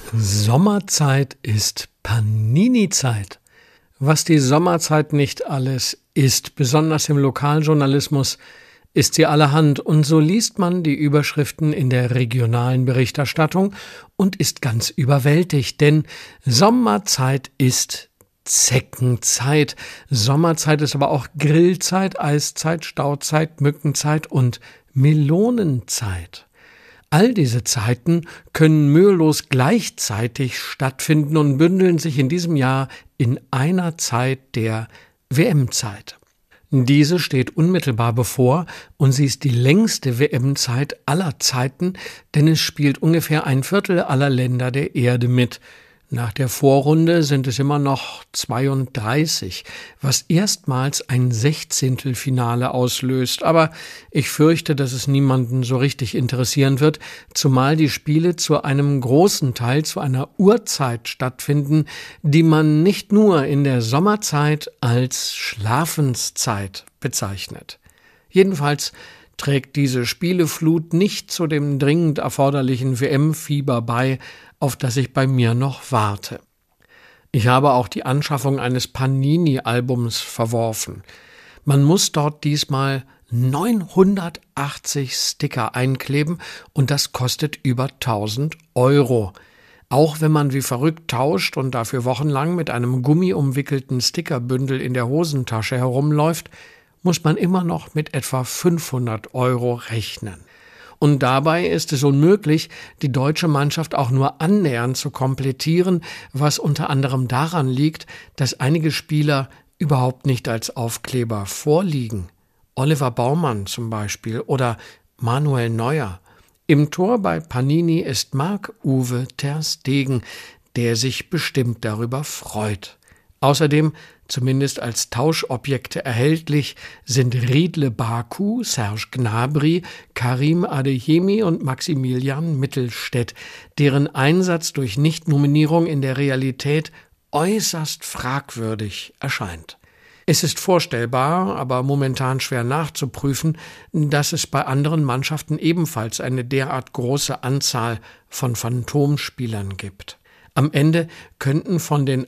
Sommerzeit ist Panini-Zeit. Was die Sommerzeit nicht alles ist, besonders im Lokaljournalismus, ist sie allerhand, und so liest man die Überschriften in der regionalen Berichterstattung und ist ganz überwältigt, denn Sommerzeit ist Zeckenzeit. Sommerzeit ist aber auch Grillzeit, Eiszeit, Stauzeit, Mückenzeit und Melonenzeit. All diese Zeiten können mühelos gleichzeitig stattfinden und bündeln sich in diesem Jahr in einer Zeit, der WM-Zeit. Diese steht unmittelbar bevor und sie ist die längste WM-Zeit aller Zeiten, denn es spielt ungefähr ein Viertel aller Länder der Erde mit. Nach der Vorrunde sind es immer noch 32, was erstmals ein Sechzehntelfinale auslöst. Aber ich fürchte, dass es niemanden so richtig interessieren wird, zumal die Spiele zu einem großen Teil zu einer Uhrzeit stattfinden, die man nicht nur in der Sommerzeit als Schlafenszeit bezeichnet. Jedenfalls trägt diese Spieleflut nicht zu dem dringend erforderlichen WM-Fieber bei, auf das ich bei mir noch warte. Ich habe auch die Anschaffung eines Panini-Albums verworfen. Man muss dort diesmal 980 Sticker einkleben und das kostet über 1.000 €. Auch wenn man wie verrückt tauscht und dafür wochenlang mit einem gummiumwickelten Stickerbündel in der Hosentasche herumläuft, muss man immer noch mit etwa 500 € rechnen. Und dabei ist es unmöglich, die deutsche Mannschaft auch nur annähernd zu komplettieren, was unter anderem daran liegt, dass einige Spieler überhaupt nicht als Aufkleber vorliegen. Oliver Baumann zum Beispiel oder Manuel Neuer. Im Tor bei Panini ist Marc-Uwe ter Stegen, der sich bestimmt darüber freut. Außerdem, zumindest als Tauschobjekte erhältlich, sind Riedle Baku, Serge Gnabry, Karim Adeyemi und Maximilian Mittelstädt, deren Einsatz durch Nichtnominierung in der Realität äußerst fragwürdig erscheint. Es ist vorstellbar, aber momentan schwer nachzuprüfen, dass es bei anderen Mannschaften ebenfalls eine derart große Anzahl von Phantomspielern gibt. Am Ende könnten von den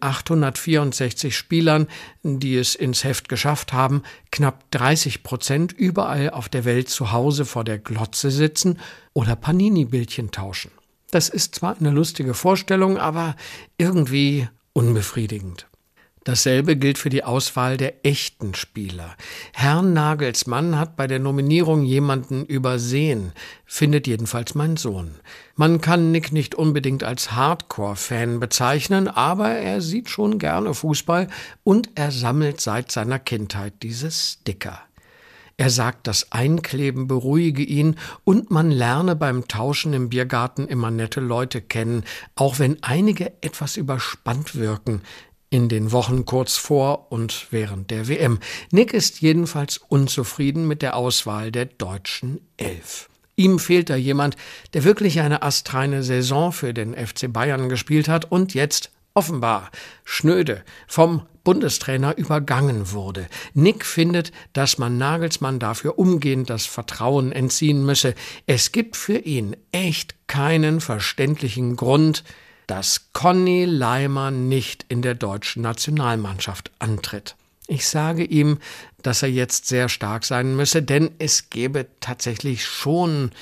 864 Spielern, die es ins Heft geschafft haben, knapp 30% überall auf der Welt zu Hause vor der Glotze sitzen oder Panini-Bildchen tauschen. Das ist zwar eine lustige Vorstellung, aber irgendwie unbefriedigend. Dasselbe gilt für die Auswahl der echten Spieler. Herrn Nagelsmann hat bei der Nominierung jemanden übersehen, findet jedenfalls mein Sohn. Man kann Nick nicht unbedingt als Hardcore-Fan bezeichnen, aber er sieht schon gerne Fußball und er sammelt seit seiner Kindheit diese Sticker. Er sagt, das Einkleben beruhige ihn und man lerne beim Tauschen im Biergarten immer nette Leute kennen, auch wenn einige etwas überspannt wirken in den Wochen kurz vor und während der WM. Nick ist jedenfalls unzufrieden mit der Auswahl der deutschen Elf. Ihm fehlt da jemand, der wirklich eine astreine Saison für den FC Bayern gespielt hat und jetzt offenbar schnöde vom Bundestrainer übergangen wurde. Nick findet, dass man Nagelsmann dafür umgehend das Vertrauen entziehen müsse. Es gibt für ihn echt keinen verständlichen Grund, dass Conny Laimer nicht in der deutschen Nationalmannschaft antritt. Ich sage ihm, dass er jetzt sehr stark sein müsse, denn es gäbe tatsächlich schon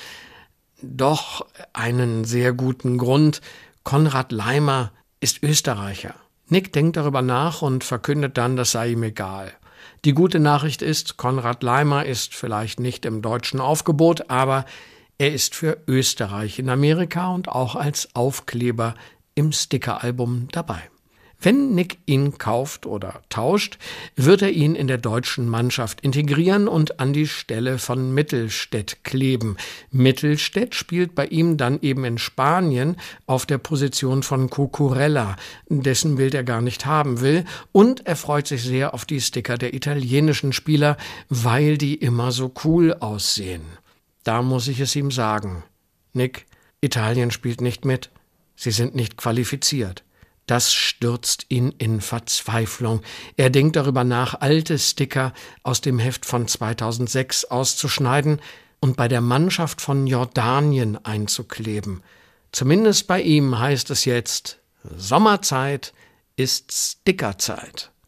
doch einen sehr guten Grund. Konrad Laimer ist Österreicher. Nick denkt darüber nach und verkündet dann, das sei ihm egal. Die gute Nachricht ist, Konrad Laimer ist vielleicht nicht im deutschen Aufgebot, aber er ist für Österreich in Amerika und auch als Aufkleber im Stickeralbum dabei. Wenn Nick ihn kauft oder tauscht, wird er ihn in der deutschen Mannschaft integrieren und an die Stelle von Mittelstädt kleben. Mittelstädt spielt bei ihm dann eben in Spanien auf der Position von Cucurella, dessen Bild er gar nicht haben will, und er freut sich sehr auf die Sticker der italienischen Spieler, weil die immer so cool aussehen. Da muss ich es ihm sagen. Nick, Italien spielt nicht mit. Sie sind nicht qualifiziert. Das stürzt ihn in Verzweiflung. Er denkt darüber nach, alte Sticker aus dem Heft von 2006 auszuschneiden und bei der Mannschaft von Jordanien einzukleben. Zumindest bei ihm heißt es jetzt, Sommerzeit ist Stickerzeit.